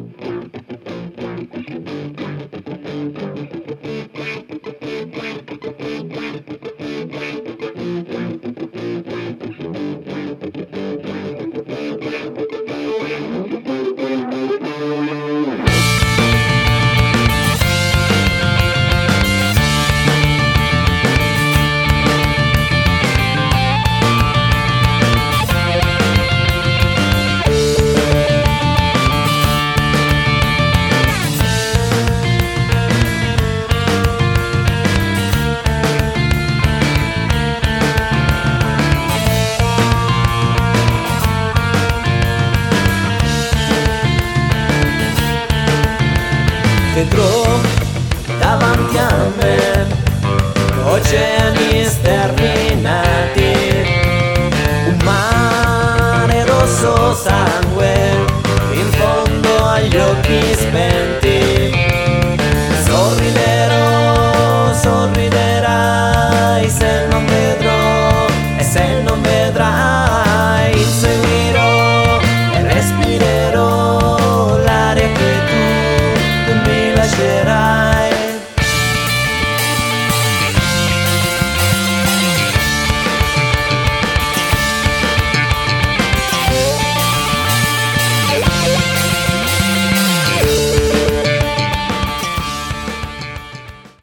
Dentro, davanti a me, oceani sterminati, un mare rosso sangue, in fondo agli occhi spenti. Sorriderò, sorriderai se non vedrò, e se non vedrai, inseguirò e respirerò l'aria che tu mi lascerai.